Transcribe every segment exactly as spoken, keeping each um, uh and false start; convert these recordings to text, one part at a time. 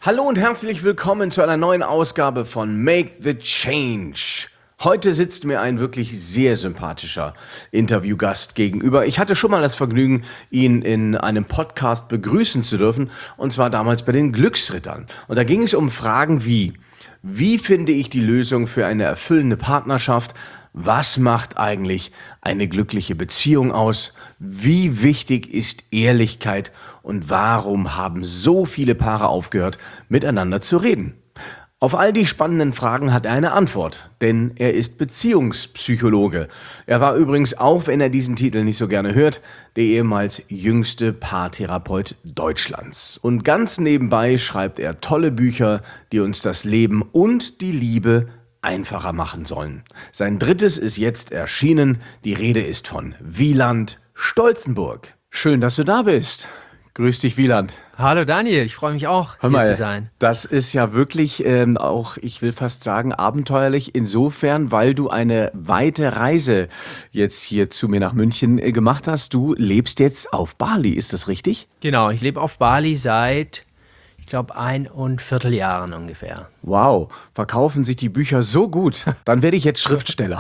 Hallo und herzlich willkommen zu einer neuen Ausgabe von Make the Change. Heute sitzt mir ein wirklich sehr sympathischer Interviewgast gegenüber. Ich hatte schon mal das Vergnügen, ihn in einem Podcast begrüßen zu dürfen, und zwar damals bei den Glücksrittern. Und da ging es um Fragen wie: Wie finde ich die Lösung für eine erfüllende Partnerschaft? Was macht eigentlich eine glückliche Beziehung aus? Wie wichtig ist Ehrlichkeit? Und warum haben so viele Paare aufgehört, miteinander zu reden? Auf all die spannenden Fragen hat er eine Antwort, denn er ist Beziehungspsychologe. Er war übrigens, auch wenn er diesen Titel nicht so gerne hört, der ehemals jüngste Paartherapeut Deutschlands. Und ganz nebenbei schreibt er tolle Bücher, die uns das Leben und die Liebe einfacher machen sollen. Sein drittes ist jetzt erschienen. Die Rede ist von Wieland Stolzenburg. Schön, dass du da bist. Grüß dich, Wieland. Hallo Daniel, ich freue mich auch, Hör hier mal, zu sein. Das ist ja wirklich ähm, auch, ich will fast sagen, abenteuerlich insofern, weil du eine weite Reise jetzt hier zu mir nach München äh, gemacht hast. Du lebst jetzt auf Bali, ist das richtig? Genau, ich lebe auf Bali seit, ich glaube, ein und Vierteljahren ungefähr. Wow, verkaufen sich die Bücher so gut. Dann werde ich jetzt Schriftsteller.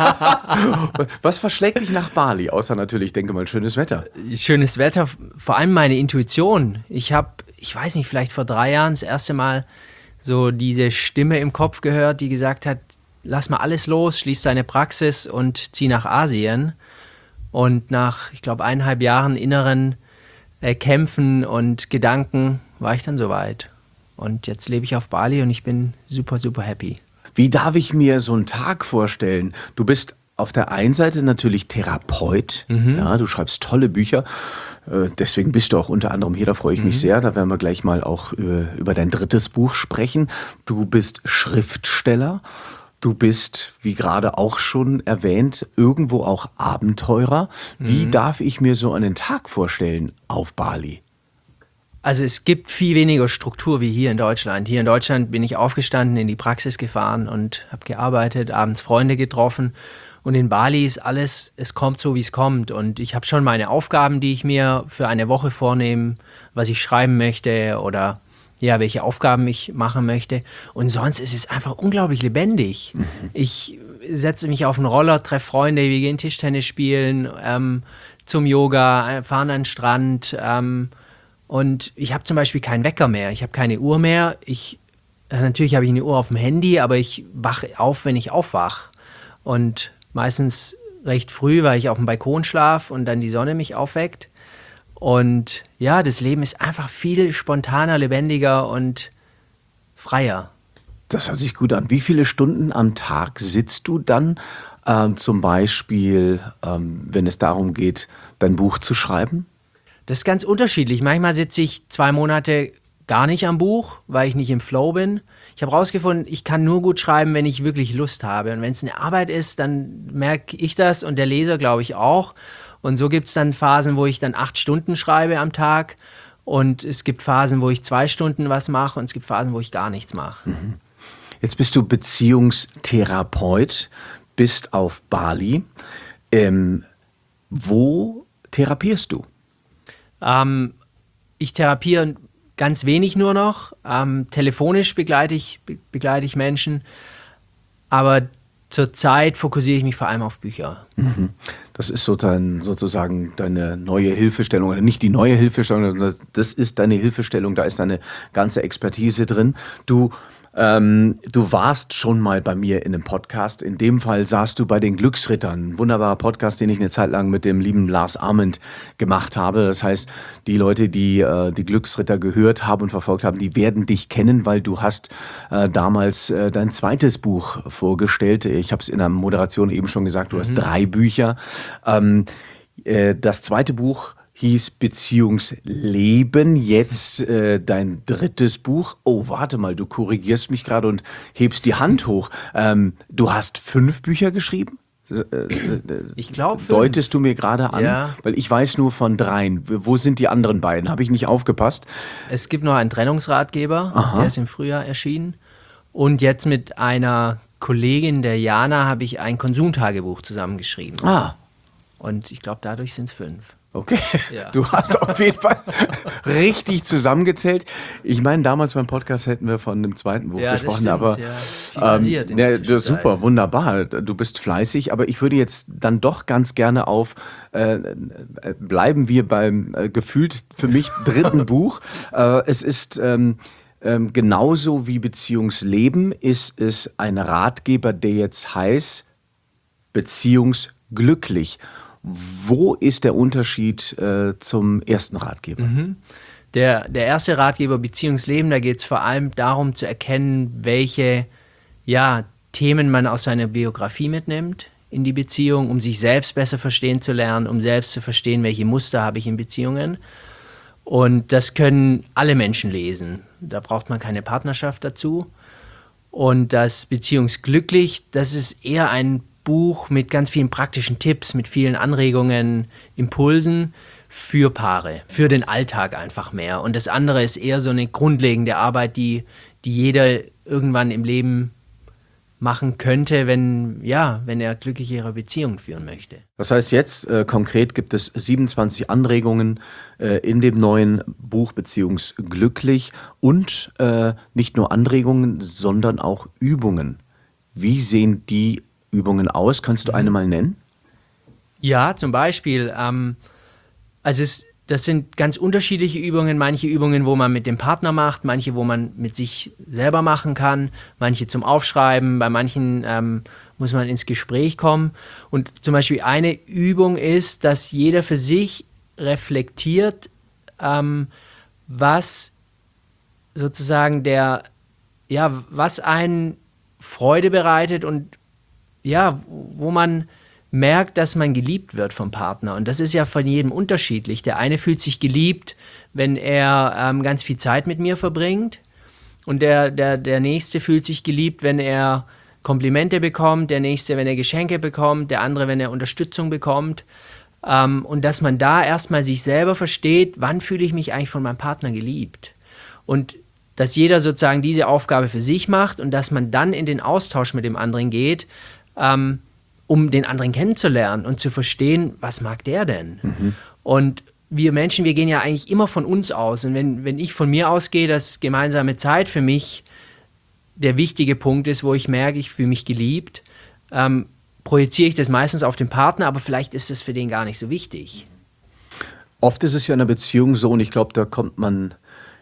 Was verschlägt dich nach Bali? Außer natürlich, denke mal, schönes Wetter. Schönes Wetter, vor allem meine Intuition. Ich habe, ich weiß nicht, vielleicht vor drei Jahren das erste Mal so diese Stimme im Kopf gehört, die gesagt hat, lass mal alles los, schließ deine Praxis und zieh nach Asien. Und nach, ich glaube, eineinhalb Jahren inneren äh, Kämpfen und Gedanken war ich dann soweit. Und jetzt lebe ich auf Bali und ich bin super, super happy. Wie darf ich mir so einen Tag vorstellen? Du bist auf der einen Seite natürlich Therapeut, mhm. ja, du schreibst tolle Bücher, äh, deswegen bist du auch unter anderem hier, da freue ich mhm. mich sehr, da werden wir gleich mal auch über, über dein drittes Buch sprechen. Du bist Schriftsteller, du bist, wie gerade auch schon erwähnt, irgendwo auch Abenteurer. Wie mhm. darf ich mir so einen Tag vorstellen auf Bali? Also es gibt viel weniger Struktur wie hier in Deutschland. Hier in Deutschland bin ich aufgestanden, in die Praxis gefahren und habe gearbeitet, abends Freunde getroffen. Und in Bali ist alles, es kommt so, wie es kommt. Und ich habe schon meine Aufgaben, die ich mir für eine Woche vornehme, was ich schreiben möchte oder ja, welche Aufgaben ich machen möchte. Und sonst ist es einfach unglaublich lebendig. Mhm. Ich setze mich auf einen Roller, treffe Freunde, wir gehen Tischtennis spielen, ähm, zum Yoga, fahren an den Strand, ähm, und ich habe zum Beispiel keinen Wecker mehr, ich habe keine Uhr mehr. Ich, natürlich habe ich eine Uhr auf dem Handy, aber ich wache auf, wenn ich aufwache. Und meistens recht früh, weil ich auf dem Balkon schlafe und dann die Sonne mich aufweckt. Und ja, das Leben ist einfach viel spontaner, lebendiger und freier. Das hört sich gut an. Wie viele Stunden am Tag sitzt du dann ähm, zum Beispiel, ähm, wenn es darum geht, dein Buch zu schreiben? Das ist ganz unterschiedlich. Manchmal sitze ich zwei Monate gar nicht am Buch, weil ich nicht im Flow bin. Ich habe herausgefunden, ich kann nur gut schreiben, wenn ich wirklich Lust habe. Und wenn es eine Arbeit ist, dann merke ich das und der Leser, glaube ich, auch. Und so gibt es dann Phasen, wo ich dann acht Stunden schreibe am Tag. Und es gibt Phasen, wo ich zwei Stunden was mache. Und es gibt Phasen, wo ich gar nichts mache. Mhm. Jetzt bist du Beziehungstherapeut, bist auf Bali. Ähm, wo therapierst du? Ähm, ich therapiere ganz wenig nur noch. Ähm, telefonisch begleite ich, be- begleite ich Menschen. Aber zurzeit fokussiere ich mich vor allem auf Bücher. Mhm. Das ist so dein, sozusagen deine neue Hilfestellung. Oder nicht die neue Hilfestellung, sondern das ist deine Hilfestellung. Da ist deine ganze Expertise drin. Du Ähm, du warst schon mal bei mir in einem Podcast. In dem Fall saßt du bei den Glücksrittern. Ein wunderbarer Podcast, den ich eine Zeit lang mit dem lieben Lars Ament gemacht habe. Das heißt, die Leute, die äh, die Glücksritter gehört haben und verfolgt haben, die werden dich kennen, weil du hast äh, damals äh, dein zweites Buch vorgestellt. Ich habe es in der Moderation eben schon gesagt, du mhm. hast drei Bücher. Ähm, äh, das zweite Buch hieß Beziehungsleben, jetzt äh, dein drittes Buch. Oh, warte mal, du korrigierst mich gerade und hebst die Hand hoch. Ähm, du hast fünf Bücher geschrieben? Ich glaube, Deutest du mir gerade an? Ja. Weil ich weiß nur von dreien. Wo sind die anderen beiden? Habe ich nicht aufgepasst? Es gibt noch einen Trennungsratgeber, Aha. der ist im Frühjahr erschienen. Und jetzt mit einer Kollegin, der Jana, habe ich ein Konsumtagebuch zusammengeschrieben. Ah. Und ich glaube, dadurch sind es fünf. Okay, Ja. du hast auf jeden Fall richtig zusammengezählt. Ich meine, damals beim Podcast hätten wir von dem zweiten Buch Ja, das gesprochen, stimmt, aber ja. Ist viel passiert in ja, der das ist Zwischenzeit. super, wunderbar. Du bist fleißig, aber ich würde jetzt dann doch ganz gerne auf, äh, äh, bleiben wir beim äh, gefühlt für mich dritten Buch. Äh, es ist ähm, ähm, genauso wie Beziehungsleben, ist es ein Ratgeber, der jetzt heißt Beziehungsglücklich. Wo ist der Unterschied äh, zum ersten Ratgeber? Der, der erste Ratgeber Beziehungsleben, da geht es vor allem darum zu erkennen, welche ja, Themen man aus seiner Biografie mitnimmt in die Beziehung, um sich selbst besser verstehen zu lernen, um selbst zu verstehen, welche Muster habe ich in Beziehungen. Und das können alle Menschen lesen. Da braucht man keine Partnerschaft dazu. Und das Beziehungsglücklich, das ist eher ein Buch mit ganz vielen praktischen Tipps, mit vielen Anregungen, Impulsen für Paare, für den Alltag einfach mehr. Und das andere ist eher so eine grundlegende Arbeit, die, die jeder irgendwann im Leben machen könnte, wenn, ja, wenn er glücklichere Beziehungen führen möchte. Das heißt jetzt, äh, konkret gibt es siebenundzwanzig Anregungen äh, in dem neuen Buch Beziehungsglücklich und äh, nicht nur Anregungen, sondern auch Übungen. Wie sehen die Übungen aus? Kannst du eine mal nennen? Ja, zum Beispiel, ähm, also es, das sind ganz unterschiedliche Übungen, manche Übungen, wo man mit dem Partner macht, manche, wo man mit sich selber machen kann, manche zum Aufschreiben, bei manchen ähm, muss man ins Gespräch kommen. Und zum Beispiel eine Übung ist, dass jeder für sich reflektiert, ähm, was sozusagen der, ja, was einen Freude bereitet und ja, wo man merkt, dass man geliebt wird vom Partner. Und das ist ja von jedem unterschiedlich. Der eine fühlt sich geliebt, wenn er ähm, ganz viel Zeit mit mir verbringt. Und der, der, der Nächste fühlt sich geliebt, wenn er Komplimente bekommt. Der Nächste, wenn er Geschenke bekommt. Der andere, wenn er Unterstützung bekommt. Ähm, und dass man da erstmal sich selber versteht, wann fühle ich mich eigentlich von meinem Partner geliebt. Und dass jeder sozusagen diese Aufgabe für sich macht und dass man dann in den Austausch mit dem anderen geht, ähm, um den anderen kennenzulernen und zu verstehen, was mag der denn? Mhm. Und wir Menschen, wir gehen ja eigentlich immer von uns aus. Und wenn, wenn ich von mir ausgehe, dass gemeinsame Zeit für mich der wichtige Punkt ist, wo ich merke, ich fühle mich geliebt, ähm, projiziere ich das meistens auf den Partner, aber vielleicht ist es für den gar nicht so wichtig. Oft ist es ja in einer Beziehung so, und ich glaube, da kommt man,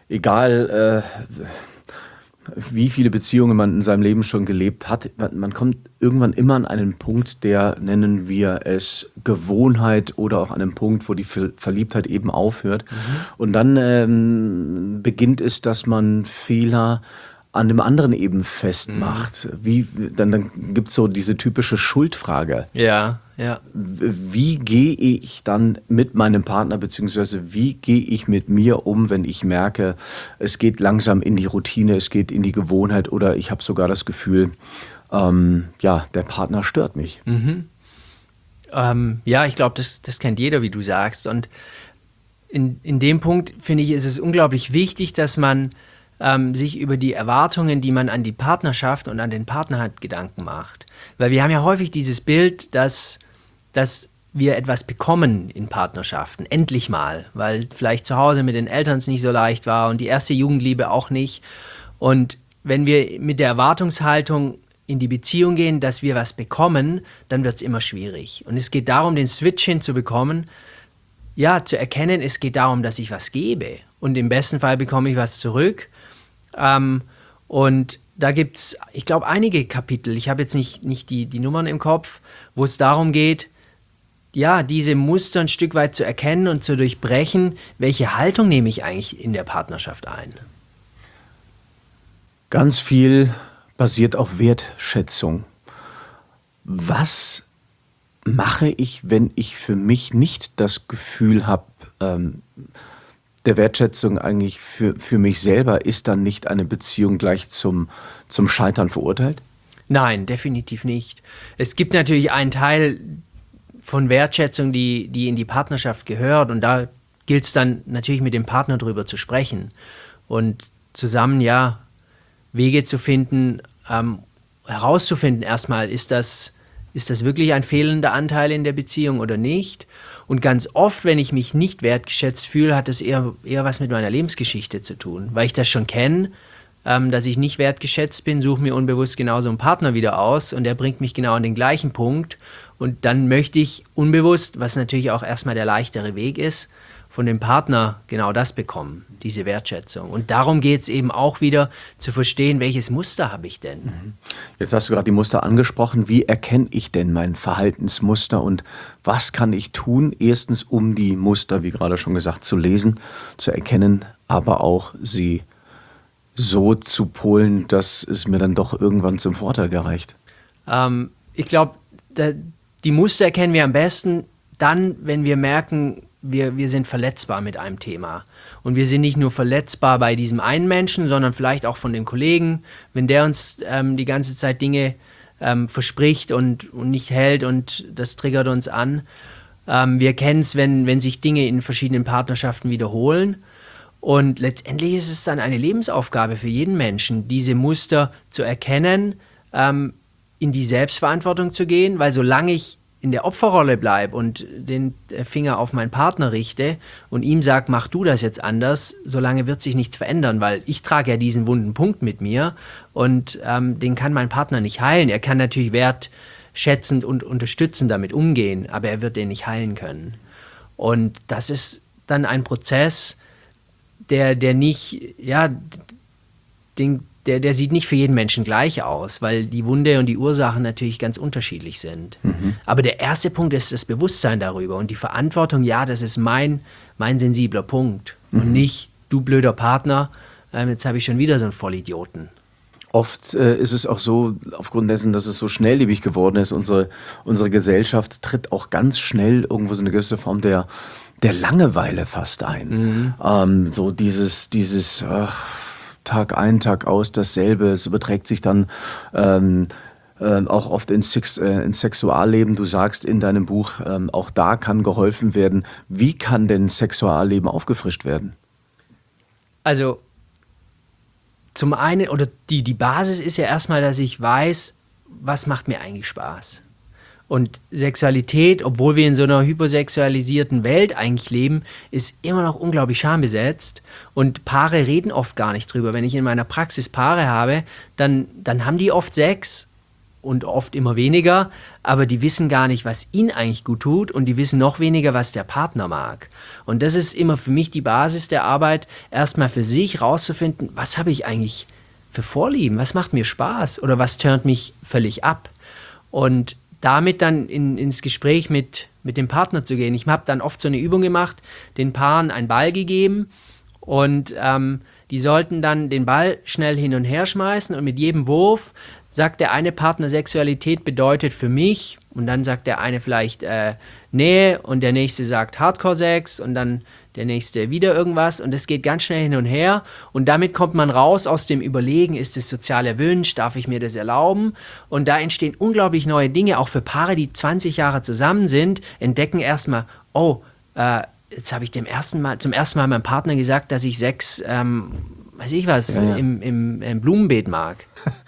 egal äh, wie viele Beziehungen man in seinem Leben schon gelebt hat, man kommt irgendwann immer an einen Punkt, der, nennen wir es Gewohnheit, oder auch an einen Punkt, wo die Verliebtheit eben aufhört. Mhm. Und dann ähm, beginnt es, dass man Fehler an dem anderen eben festmacht. Mhm. Wie, dann dann gibt es so diese typische Schuldfrage. Ja, ja. Wie gehe ich dann mit meinem Partner, beziehungsweise wie gehe ich mit mir um, wenn ich merke, es geht langsam in die Routine, es geht in die Gewohnheit, oder ich habe sogar das Gefühl, ähm, ja, der Partner stört mich. Mhm. Ähm, ja, ich glaube, das, das kennt jeder, wie du sagst. Und in, in dem Punkt, finde ich, ist es unglaublich wichtig, dass man ähm, sich über die Erwartungen, die man an die Partnerschaft und an den Partner hat, Gedanken macht. Weil wir haben ja häufig dieses Bild, dass, dass wir etwas bekommen in Partnerschaften, endlich mal, weil vielleicht zu Hause mit den Eltern es nicht so leicht war und die erste Jugendliebe auch nicht. Und wenn wir mit der Erwartungshaltung in die Beziehung gehen, dass wir was bekommen, dann wird es immer schwierig. Und es geht darum, den Switch hinzubekommen, ja, zu erkennen, es geht darum, dass ich was gebe. Und im besten Fall bekomme ich was zurück. Ähm, und da gibt es, ich glaube, einige Kapitel, ich habe jetzt nicht, nicht die, die Nummern im Kopf, wo es darum geht, ja, diese Muster ein Stück weit zu erkennen und zu durchbrechen, welche Haltung nehme ich eigentlich in der Partnerschaft ein. Ganz viel basiert auf Wertschätzung. Was mache ich, wenn ich für mich nicht das Gefühl habe, ähm, der Wertschätzung eigentlich für, für mich selber? Ist dann nicht eine Beziehung gleich zum, zum Scheitern verurteilt? Nein, definitiv nicht. Es gibt natürlich einen Teil von Wertschätzung, die, die in die Partnerschaft gehört, und da gilt es dann natürlich mit dem Partner drüber zu sprechen und zusammen, ja, Wege zu finden, ähm, herauszufinden erstmal, ist das, ist das wirklich ein fehlender Anteil in der Beziehung oder nicht? Und ganz oft, wenn ich mich nicht wertgeschätzt fühle, hat das eher, eher was mit meiner Lebensgeschichte zu tun, weil ich das schon kenne, ähm, dass ich nicht wertgeschätzt bin, suche mir unbewusst genauso einen Partner wieder aus und der bringt mich genau an den gleichen Punkt. Und dann möchte ich unbewusst, was natürlich auch erstmal der leichtere Weg ist, von dem Partner genau das bekommen, diese Wertschätzung. Und darum geht es eben auch wieder zu verstehen, welches Muster habe ich denn? Jetzt hast du gerade die Muster angesprochen. Wie erkenne ich denn mein Verhaltensmuster und was kann ich tun? Erstens, um die Muster, wie gerade schon gesagt, zu lesen, zu erkennen, aber auch sie so zu polen, dass es mir dann doch irgendwann zum Vorteil gereicht. Ähm, ich glaube, die Muster erkennen wir am besten dann, wenn wir merken, Wir, wir sind verletzbar mit einem Thema. Und wir sind nicht nur verletzbar bei diesem einen Menschen, sondern vielleicht auch von dem Kollegen, wenn der uns ähm, die ganze Zeit Dinge ähm, verspricht und, und nicht hält und das triggert uns an. Ähm, wir kennen es, wenn, wenn sich Dinge in verschiedenen Partnerschaften wiederholen. Und letztendlich ist es dann eine Lebensaufgabe für jeden Menschen, diese Muster zu erkennen, ähm, in die Selbstverantwortung zu gehen, weil solange ich in der Opferrolle bleibe und den Finger auf meinen Partner richte und ihm sage, mach du das jetzt anders, solange wird sich nichts verändern, weil ich trage ja diesen wunden Punkt mit mir und ähm, den kann mein Partner nicht heilen. Er kann natürlich wertschätzend und unterstützend damit umgehen, aber er wird den nicht heilen können. Und das ist dann ein Prozess, der, der nicht, ja, den, Der, der sieht nicht für jeden Menschen gleich aus, weil die Wunde und die Ursachen natürlich ganz unterschiedlich sind. Mhm. Aber der erste Punkt ist das Bewusstsein darüber und die Verantwortung, ja, das ist mein, mein sensibler Punkt mhm. und nicht, du blöder Partner, ähm, jetzt habe ich schon wieder so einen Vollidioten. Oft äh, ist es auch so, aufgrund dessen, dass es so schnelllebig geworden ist, unsere, unsere Gesellschaft tritt auch ganz schnell irgendwo so eine gewisse Form der, der Langeweile fast ein. Mhm. Ähm, so dieses, dieses, ach, Tag ein, Tag aus dasselbe. Es überträgt sich dann ähm, äh, auch oft ins, Sex, äh, ins Sexualleben. Du sagst in deinem Buch, ähm, auch da kann geholfen werden. Wie kann denn Sexualleben aufgefrischt werden? Also zum einen, oder die, die Basis ist ja erstmal, dass ich weiß, was macht mir eigentlich Spaß. Und Sexualität, obwohl wir in so einer hypersexualisierten Welt eigentlich leben, ist immer noch unglaublich schambesetzt. Und Paare reden oft gar nicht drüber. Wenn ich in meiner Praxis Paare habe, dann, dann haben die oft Sex und oft immer weniger, aber die wissen gar nicht, was ihnen eigentlich gut tut und die wissen noch weniger, was der Partner mag. Und das ist immer für mich die Basis der Arbeit, erstmal für sich rauszufinden, was habe ich eigentlich für Vorlieben, was macht mir Spaß oder was turnt mich völlig ab. Und damit dann in, ins Gespräch mit, mit dem Partner zu gehen. Ich habe dann oft so eine Übung gemacht, den Paaren einen Ball gegeben und ähm, die sollten dann den Ball schnell hin und her schmeißen und mit jedem Wurf sagt der eine Partner, Sexualität bedeutet für mich und dann sagt der eine vielleicht äh, Nähe und der nächste sagt Hardcore-Sex und dann der nächste wieder irgendwas und es geht ganz schnell hin und her und damit kommt man raus aus dem Überlegen, ist es sozial erwünscht, darf ich mir das erlauben? Und da entstehen unglaublich neue Dinge, auch für Paare, die zwanzig Jahre zusammen sind, entdecken erstmal, oh, äh, jetzt habe ich dem ersten Mal, zum ersten Mal meinem Partner gesagt, dass ich Sex, ähm, weiß ich was, ja, ja. Im, im, im Blumenbeet mag.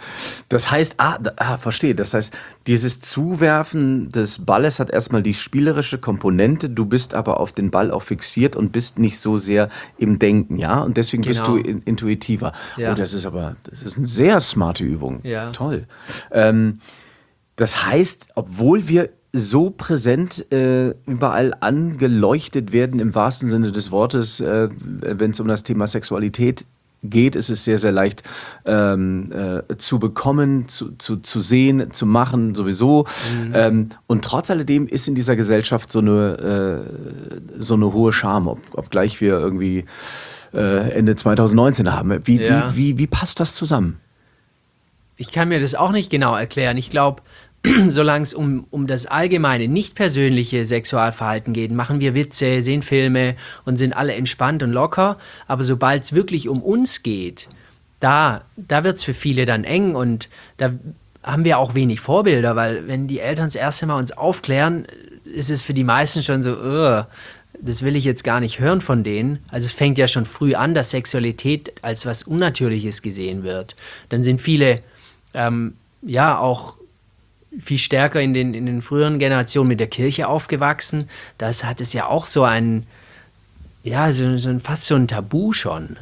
Das heißt, ah, ah, verstehe, das heißt, dieses Zuwerfen des Balles hat erstmal die spielerische Komponente, du bist aber auf den Ball auch fixiert und bist nicht so sehr im Denken, ja? Und deswegen genau. bist du in, intuitiver. Ja. Oh, das ist aber, das ist eine sehr smarte Übung. Ja. Toll. Ähm, das heißt, obwohl wir so präsent äh, überall angeleuchtet werden, im wahrsten Sinne des Wortes, äh, wenn es um das Thema Sexualität geht, ist es sehr, sehr leicht ähm, äh, zu bekommen, zu, zu, zu sehen, zu machen, sowieso. Mhm. Ähm, und trotz alledem ist in dieser Gesellschaft so eine, äh, so eine hohe Scham, ob, obgleich wir irgendwie äh, Ende zwanzig neunzehn haben. Wie, ja. wie, wie, wie passt das zusammen? Ich kann mir das auch nicht genau erklären. Ich glaube, solange es um, um das allgemeine, nicht persönliche Sexualverhalten geht, machen wir Witze, sehen Filme und sind alle entspannt und locker. Aber sobald es wirklich um uns geht, da, da wird es für viele dann eng und da haben wir auch wenig Vorbilder, weil wenn die Eltern das erste Mal uns aufklären, ist es für die meisten schon so, uh, das will ich jetzt gar nicht hören von denen. Also es fängt ja schon früh an, dass Sexualität als was Unnatürliches gesehen wird. Dann sind viele, ähm, ja, auch viel stärker in den, in den früheren Generationen mit der Kirche aufgewachsen. Das hat es ja auch so ein, ja, so, so ein, fast so ein Tabu schon.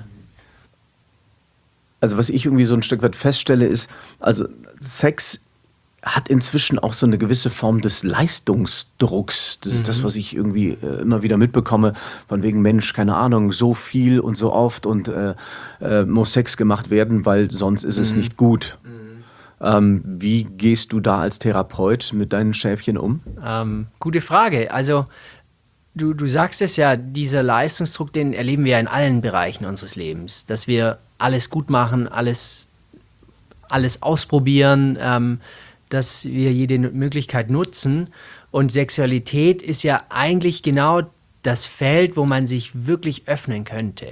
Also was ich irgendwie so ein Stück weit feststelle ist, also Sex hat inzwischen auch so eine gewisse Form des Leistungsdrucks. Das ist mhm. das, was ich irgendwie äh, immer wieder mitbekomme, von wegen Mensch, keine Ahnung, so viel und so oft und äh, äh, muss Sex gemacht werden, weil sonst ist mhm. es nicht gut. Mhm. Ähm, wie gehst du da als Therapeut mit deinen Schäfchen um? Ähm, gute Frage. Also du, du sagst es ja, dieser Leistungsdruck, den erleben wir ja in allen Bereichen unseres Lebens, dass wir alles gut machen, alles, alles ausprobieren, ähm, dass wir jede Möglichkeit nutzen. Und Sexualität ist ja eigentlich genau das Feld, wo man sich wirklich öffnen könnte.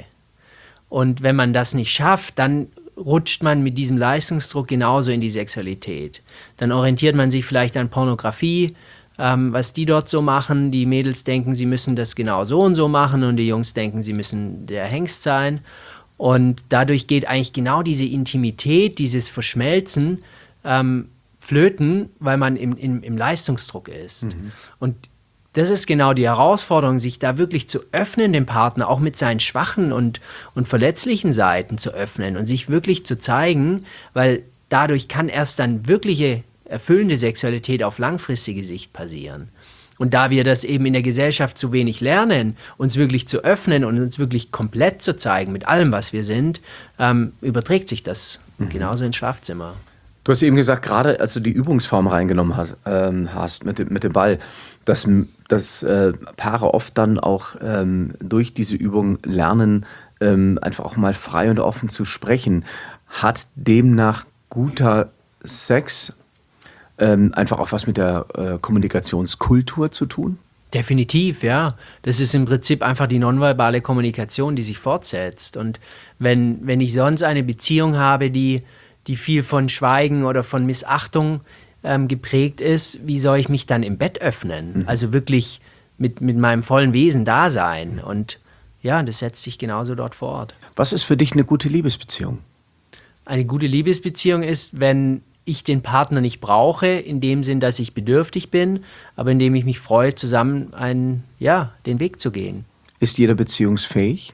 Und wenn man das nicht schafft, dann rutscht man mit diesem Leistungsdruck genauso in die Sexualität. Dann orientiert man sich vielleicht an Pornografie, ähm, was die dort so machen. Die Mädels denken, sie müssen das genau so und so machen und die Jungs denken, sie müssen der Hengst sein. Und dadurch geht eigentlich genau diese Intimität, dieses Verschmelzen ähm, flöten, weil man im, im, im Leistungsdruck ist. Mhm. Und das ist genau die Herausforderung, sich da wirklich zu öffnen, dem Partner, auch mit seinen schwachen und, und verletzlichen Seiten zu öffnen und sich wirklich zu zeigen, weil dadurch kann erst dann wirkliche, erfüllende Sexualität auf langfristige Sicht passieren. Und da wir das eben in der Gesellschaft zu wenig lernen, uns wirklich zu öffnen und uns wirklich komplett zu zeigen mit allem, was wir sind, ähm, überträgt sich das mhm. genauso ins Schlafzimmer. Du hast eben gesagt, gerade als du die Übungsform reingenommen hast, ähm, hast mit, dem, mit dem Ball, dass, dass äh, Paare oft dann auch ähm, durch diese Übung lernen, ähm, einfach auch mal frei und offen zu sprechen. Hat demnach guter Sex ähm, einfach auch was mit der äh, Kommunikationskultur zu tun? Definitiv, ja. Das ist im Prinzip einfach die nonverbale Kommunikation, die sich fortsetzt. Und wenn, wenn ich sonst eine Beziehung habe, die die viel von Schweigen oder von Missachtung ähm, geprägt ist, wie soll ich mich dann im Bett öffnen? Mhm. Also wirklich mit, mit meinem vollen Wesen da sein. Und ja, das setzt sich genauso dort fort. Was ist für dich eine gute Liebesbeziehung? Eine gute Liebesbeziehung ist, wenn ich den Partner nicht brauche, in dem Sinn, dass ich bedürftig bin, aber indem ich mich freue, zusammen einen, ja, den Weg zu gehen. Ist jeder beziehungsfähig?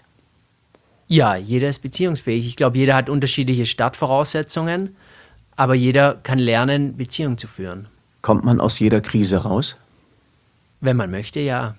Ja, jeder ist beziehungsfähig. Ich glaube, jeder hat unterschiedliche Startvoraussetzungen, aber jeder kann lernen, Beziehungen zu führen. Kommt man aus jeder Krise raus? Wenn man möchte, ja.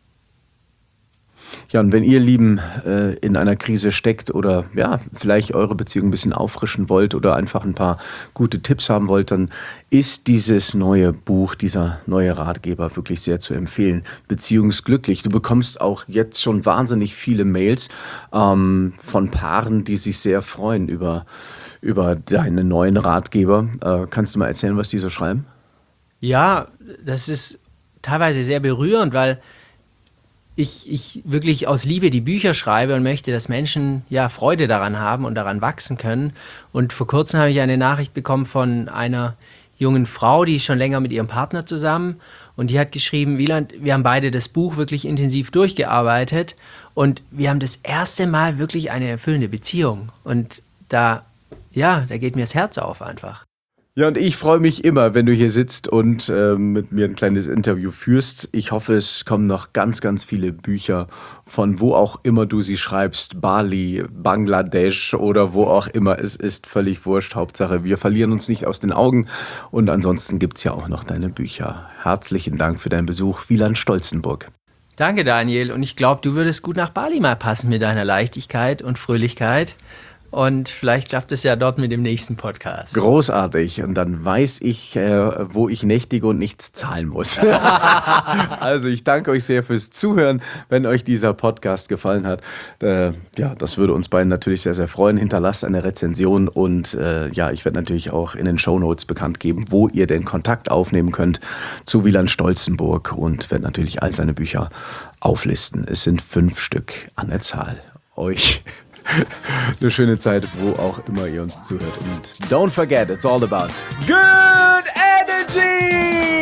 Ja, und wenn ihr Lieben äh, in einer Krise steckt oder ja, vielleicht eure Beziehung ein bisschen auffrischen wollt oder einfach ein paar gute Tipps haben wollt, dann ist dieses neue Buch, dieser neue Ratgeber wirklich sehr zu empfehlen. Beziehungsglücklich. Du bekommst auch jetzt schon wahnsinnig viele Mails ähm, von Paaren, die sich sehr freuen über, über deinen neuen Ratgeber. Äh, kannst du mal erzählen, was die so schreiben? Ja, das ist teilweise sehr berührend, weil Ich, ich wirklich aus Liebe die Bücher schreibe und möchte, dass Menschen ja Freude daran haben und daran wachsen können. Und vor kurzem habe ich eine Nachricht bekommen von einer jungen Frau, die ist schon länger mit ihrem Partner zusammen. Und die hat geschrieben, Wieland, wir haben beide das Buch wirklich intensiv durchgearbeitet und wir haben das erste Mal wirklich eine erfüllende Beziehung. Und da, ja, da geht mir das Herz auf einfach. Ja, und ich freue mich immer, wenn du hier sitzt und äh, mit mir ein kleines Interview führst. Ich hoffe, es kommen noch ganz, ganz viele Bücher von wo auch immer du sie schreibst. Bali, Bangladesch oder wo auch immer. Es ist völlig wurscht. Hauptsache, wir verlieren uns nicht aus den Augen. Und ansonsten gibt es ja auch noch deine Bücher. Herzlichen Dank für deinen Besuch, Wieland Stolzenburg. Danke, Daniel. Und ich glaube, du würdest gut nach Bali mal passen mit deiner Leichtigkeit und Fröhlichkeit. Und vielleicht klappt es ja dort mit dem nächsten Podcast. Großartig. Und dann weiß ich, äh, wo ich nächtige und nichts zahlen muss. Also ich danke euch sehr fürs Zuhören. Wenn euch dieser Podcast gefallen hat, äh, ja, das würde uns beiden natürlich sehr, sehr freuen. Hinterlasst eine Rezension und äh, ja, ich werde natürlich auch in den Shownotes bekannt geben, wo ihr den Kontakt aufnehmen könnt zu Wieland Stolzenburg und werde natürlich all seine Bücher auflisten. Es sind fünf Stück an der Zahl. Euch eine schöne Zeit, wo auch immer ihr uns zuhört. Und don't forget, it's all about good energy!